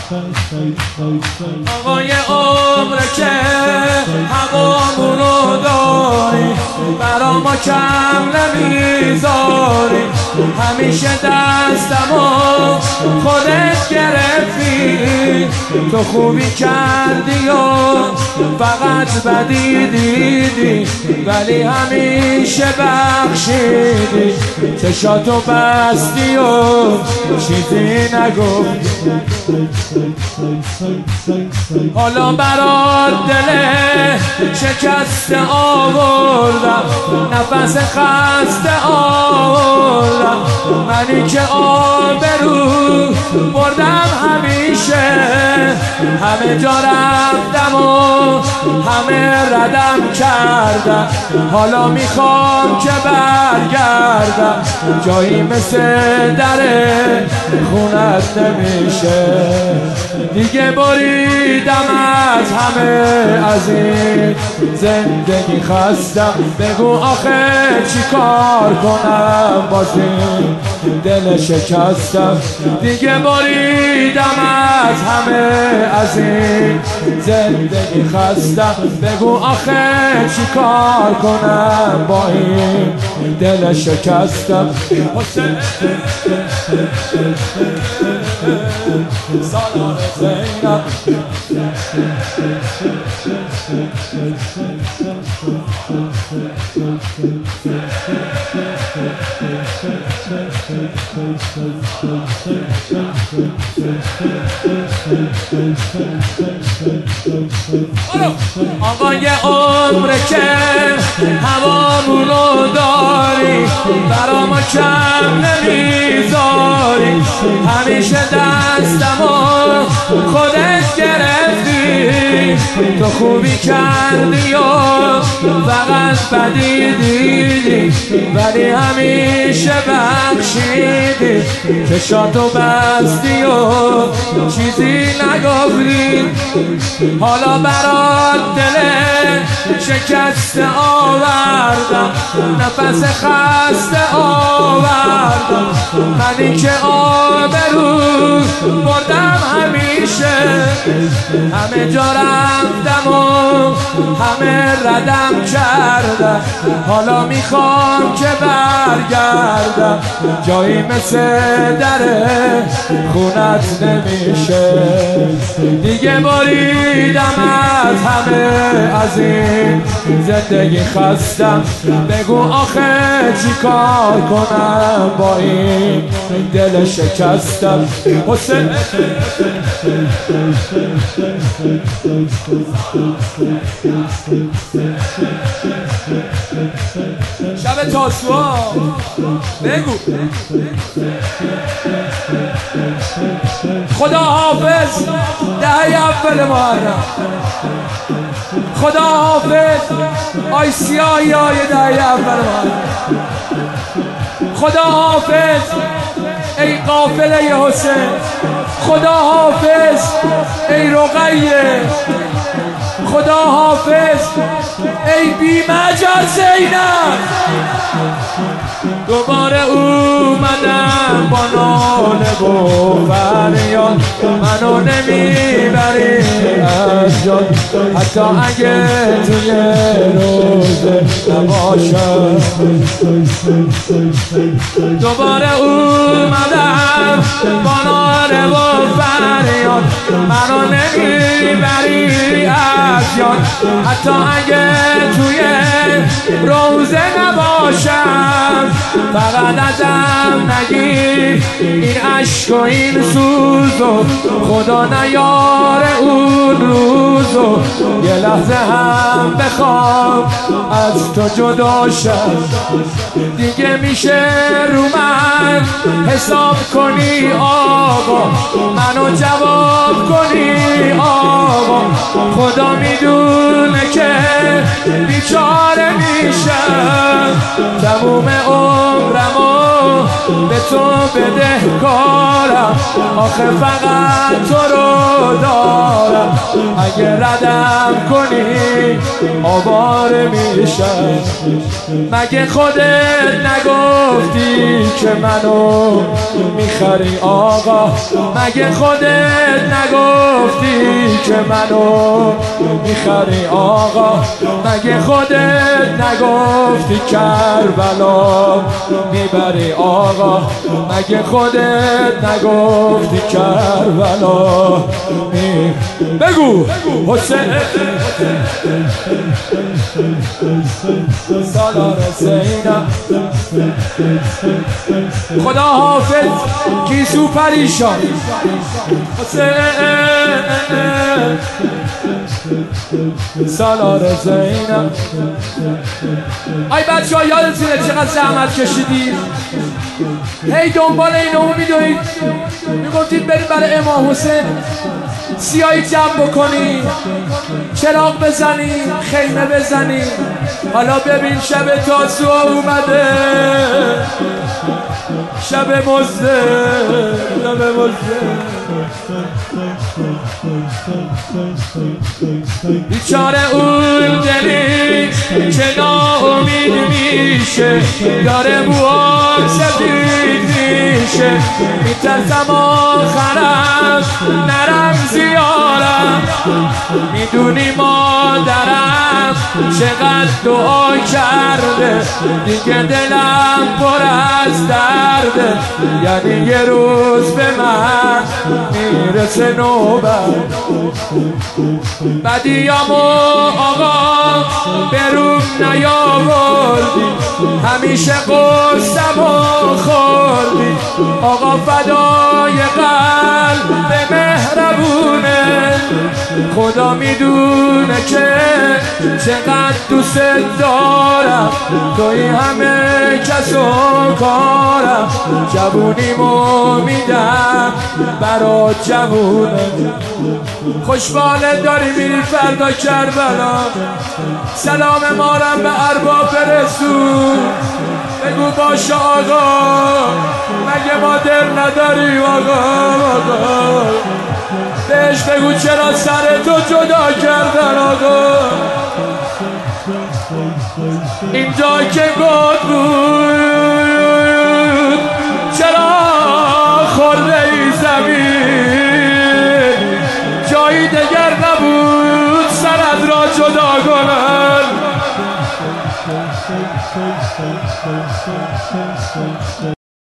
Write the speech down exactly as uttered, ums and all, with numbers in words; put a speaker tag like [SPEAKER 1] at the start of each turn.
[SPEAKER 1] آقای عمر که هوامونو داری برا ما کم نمیذاری همیشه دستمو خودت گرفتی تو خوبی کردی و فقط بدی دیدی ولی همیشه بخشیدی چشاتو بستی و چیزی نگفتی حالا برات دل شکسته آوردم نفس خسته آوردم منی که آبرو بردم همیشه همه جا رفتم و همه ردم کردم حالا میخوام که برگردم جایی مثل در خونت نمیشه دیگه بریدم از همه از این زندگی خستم بگو آخه چی کار کنم باز این دل شکستم دیگه بریدم از همه از این زندگی خستم بگو آخه چی کار کنم با این دل شکستم حسین سالار زینب آقای عمر که هوامونو داری برا ما کم نمیذاری همیشه دستمو خودت گرفتی تو خوبی کردی و فقط بدی دیدی ولی همیشه بخشیدی چشاتو بستی و چیزی نگفتی حالا برات دل شکسته آوردم نفس خسته آوردم منی که آبرو بردم همیشه همه جا رفتم و همه ردم کردم حالا میخوام که برگردم جایی مثل در خونت نمیشه دیگه بریدم از همه از این زندگی خستم بگو آخه چی کار کنم با این دل شکستم حسین شب تاسوعا بگو خدا حافظ دهه اول محرم خدا حافظ آی سیاهی های دهه اول محرم خدا حافظ ای قافله حسین خدا حافظ ای رقیه خدا حافظ ای بی مجال زینب دوباره اومدم با ناله و فریاد منو نمیبری از جان حتی اگه توی روزه نباشم دوباره اومدم با ناله و فریاد منو نمیبری از جان حتی اگه توی روزه نباشم فقط ازم نگیر این عشق و این سوز و خدا نیاره اون روز و یه لحظه هم بخوام از تو جدا شم دیگه میشه رو من حساب کنی آقا منو جواب کنی آقا خدا میدونه که بیچاره میشم تموم عمرمو به تو بدهکارم آخه فقط تو رو دارم اگه ردم کنی آواره میشم مگه خودت نگفتی که منو میخری آقا مگه خودت نگفتی که منو میخری آقا؟ مگه خودت نگفتی کربلا میبری آقا؟ مگه خودت نگفتی کربلا می بگو حسین سالار زینب خدا حافظ کیسو پریشان حسین سالار زینب. ای بچه ها یادتونه چقدر زحمت کشیدید هی دنبال اینو میدوید میگفتید بریم برای امام حسین سیاهی جمع بکنی چراغ بزنی خیمه بزنی. حالا ببین شب تاسوعا اومده شب مزده شب مزده بیچاره اون دلی که ناامید میشه داره موام سفید میشه میترسم آخرم نرم زیارم میدونی مادرم چقدر دعا کرده دیگه دلم پر از درده یعنی یه روز به من میرسه نوبت بدیامو آقا بروم نیاوردی همیشه قصه‌مو خوردی آقا فدای قلب مهربونه خدا میدونه که چقدر دوست دارم توی همه کس و کارم جوونیمو میدم برا جوونه خوشباله داری میری فردا کربلا سلام مارم به ارباب برسون بگو باشه آقا مگه ما دل نداریم آقا آقا بهش بگو چرا سر تو جدا کردن آقا اینجا که گفت بود چرا خورده ای زمین جایی دگر نبود سرت را جدا کنن